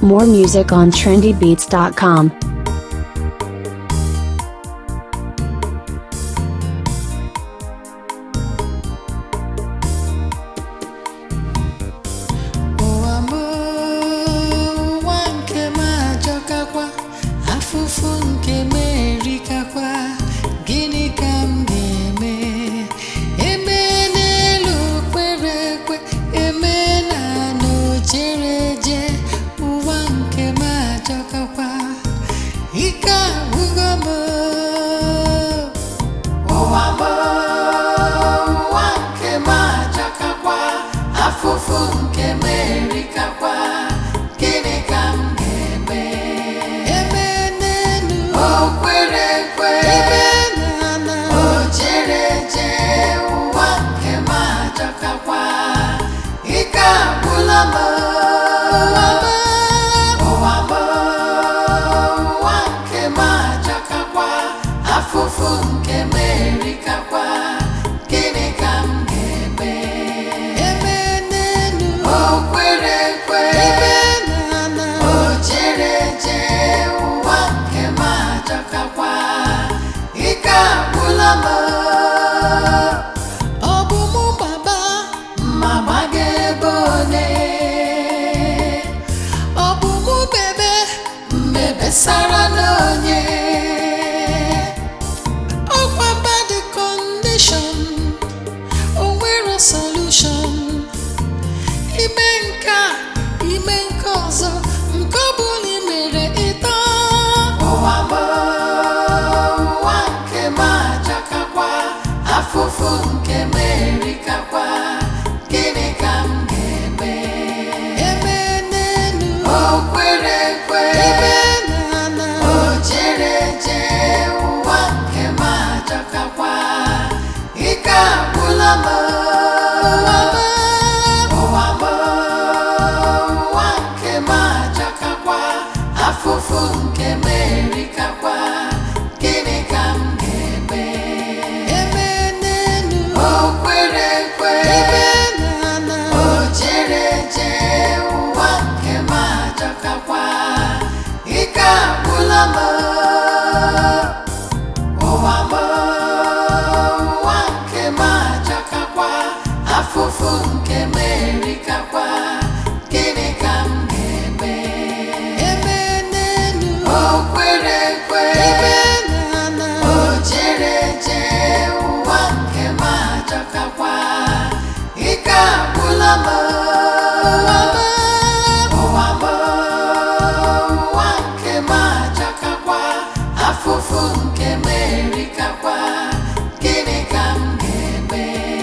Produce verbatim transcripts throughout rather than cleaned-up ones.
More music on trendy beats dot com. Sara n'onye ọkwa bad condition, o nwere solution. Ime nka ime nke ọzọ, nke ọ bụla i mere ịta. Ụwa bụ ụwa nke ma ajakakwa, afụfụ nke merikakwa. Gịnị ka m ga-eme? Eme n'elu o kwere ekwe, afụfụ nke merikakwa. Gịnị ka m ga-eme? Eme n'elu o kwere ekwe, o jere eje. Ụwa nke m ajọkakwa, ike agwụla m. Ụwa m ụwa nke m ajọkakwa, afụfụ nke merikakwa. Gịnị ka m ga-eme? O kwere ekwe, o jere eje. Ụwa nke m ajọkakwa, ike agwụla m. Ụwa m ụwa nke m ajọkakwa, afụfụ nke merikakwa. Gịnị ka m ga-eme?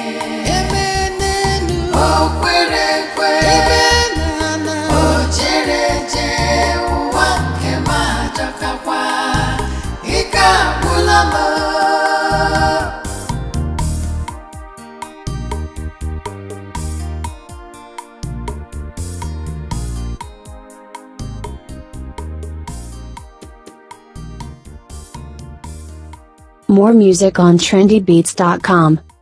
O kwere ekwe, o jere eje. Ụwa nke m ajọkakwa, ike agwụla m. More music on trendy beats dot com.